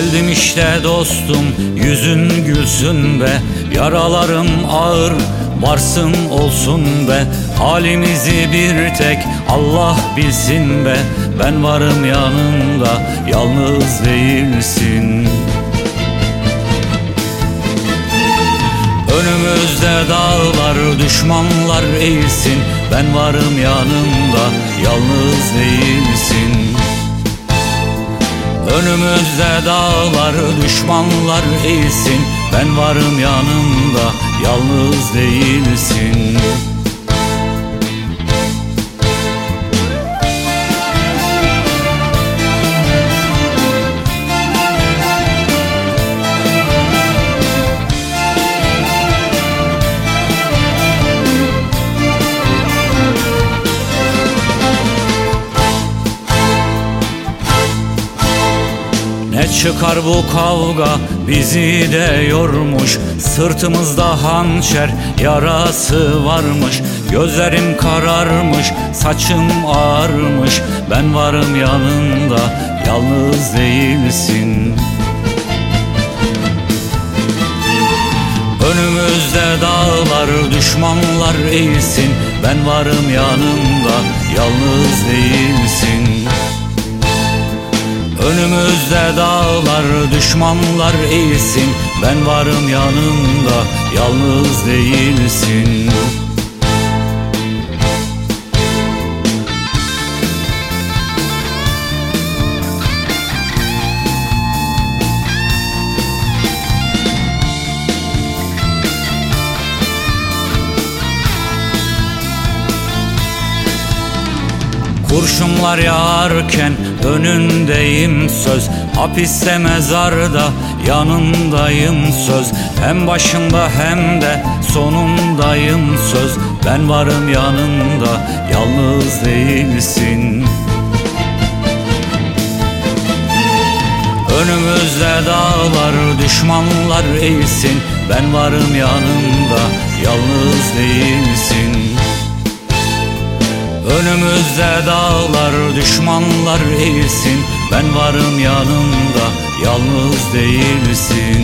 Geldim işte dostum, yüzün gülsün be. Yaralarım ağır, varsın olsun be. Halimizi bir tek Allah bilsin be. Ben varım yanında, yalnız değilsin. Önümüzde dağlar, düşmanlar eğilsin. Ben varım yanında, yalnız değilsin. Önümüzde dağlar, düşmanlar eğilsin. Ben varım yanında, yalnız değilsin. Ne çıkar bu kavga, bizi de yormuş. Sırtımızda hançer yarası varmış. Gözlerim kararmış, saçım ağarmış. Ben varım yanında, yalnız değilsin. Önümüzde dağlar, düşmanlar eğilsin. Ben varım yanında, yalnız değilsin. Önümüzde dağlar, düşmanlar eğilsin. Ben varım yanında, yalnız değilsin. Kurşunlar yağarken önündeyim söz. Hapiste mezarda yanındayım söz. Hem başında hem de sonundayım söz. Ben varım yanında, yalnız değilsin. Önümüzde dağlar, düşmanlar eğilsin. Ben varım yanında, yalnız değilsin. Önümüzde dağlar, düşmanlar eğilsin. Ben varım yanında, yalnız değilsin.